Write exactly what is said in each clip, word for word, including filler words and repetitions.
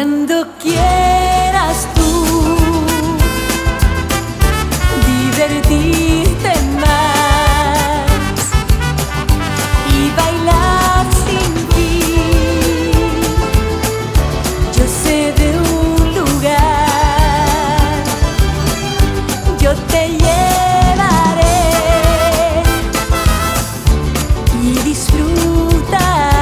Cuando quieras tú divertirte más y bailar sin fin, yo sé de un lugar, yo te llevaré y disfrutarás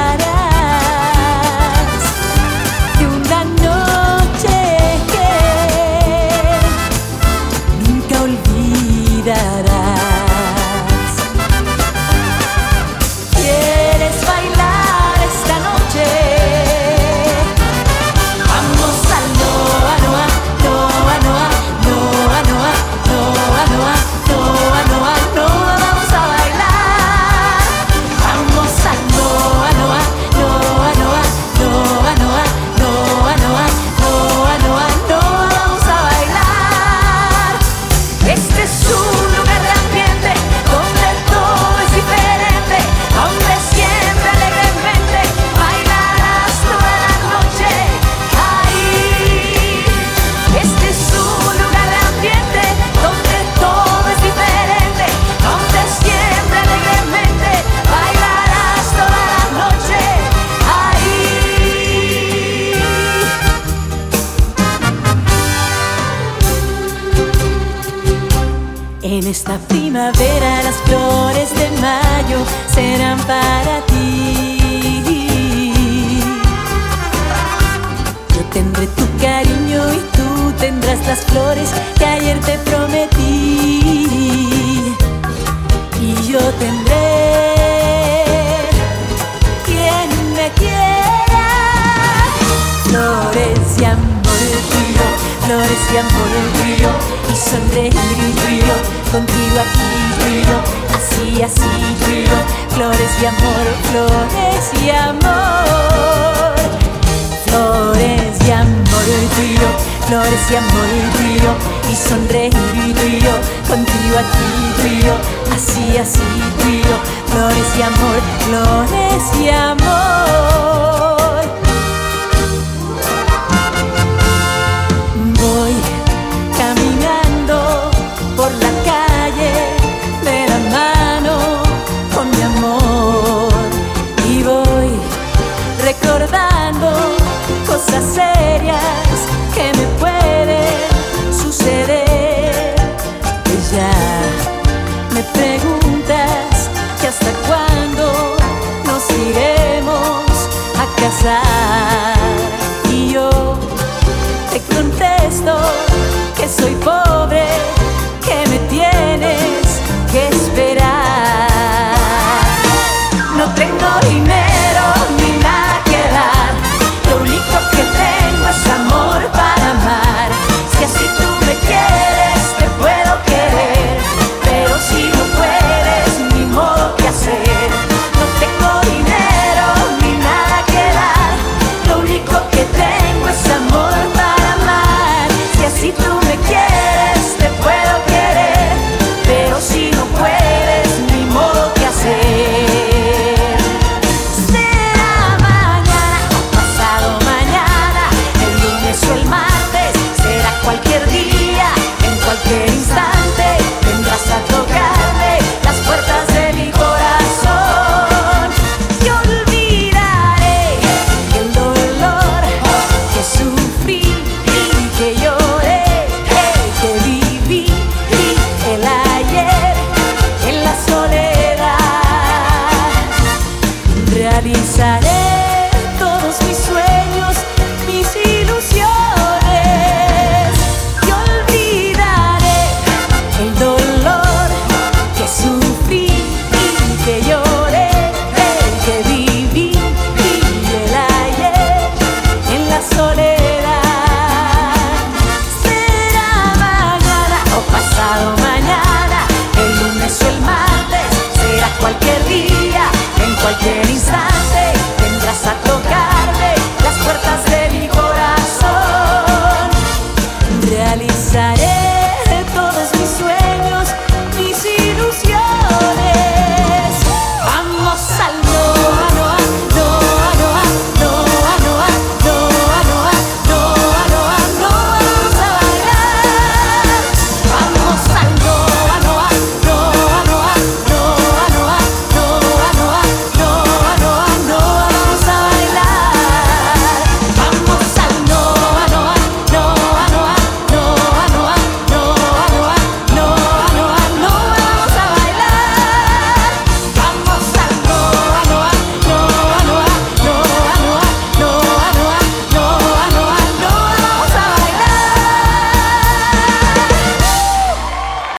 en esta primavera. Las flores de mayo serán para ti. Yo tendré tu cariño y tú tendrás las flores que ayer te prometí. Y yo tendré quien me quiera. Flores y amor tuyo, flores y amor tuyo, y sonreír tuyo, contigo aquí tuyo, así, así tuyo. Flores y amor, flores y amor, flores y amor tuyo, flores y amor tuyo, y sonreír tuyo, contigo aquí tuyo, así, así tuyo. Flores y amor, flores y amor. Voy caminando por la calle de la mano con mi amor y voy recordando cosas serias que me pueden suceder. Y ya me preguntas que hasta cuándo nos iremos a casar, y yo te contesto que soy pobre, que me tienes